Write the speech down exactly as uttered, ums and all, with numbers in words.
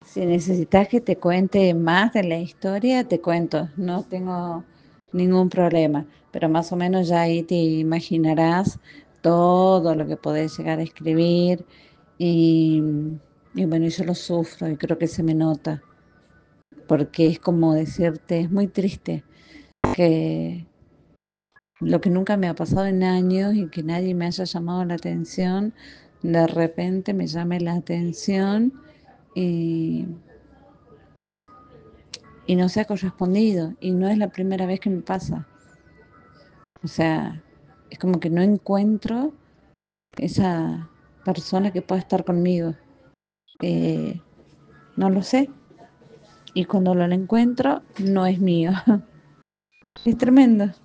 Si necesitas que te cuente más de la historia, te cuento, no tengo ningún problema, pero más o menos ya ahí te imaginarás todo lo que podés llegar a escribir y, y bueno, yo lo sufro y creo que se me nota, porque es como decirte, es muy triste que lo que nunca me ha pasado en años y que nadie me haya llamado la atención, de repente me llame la atención y y no se ha correspondido, y no es la primera vez que me pasa. O sea, es como que no encuentro esa persona que pueda estar conmigo. Eh, no lo sé. Y cuando lo encuentro, no es mío. Es tremendo.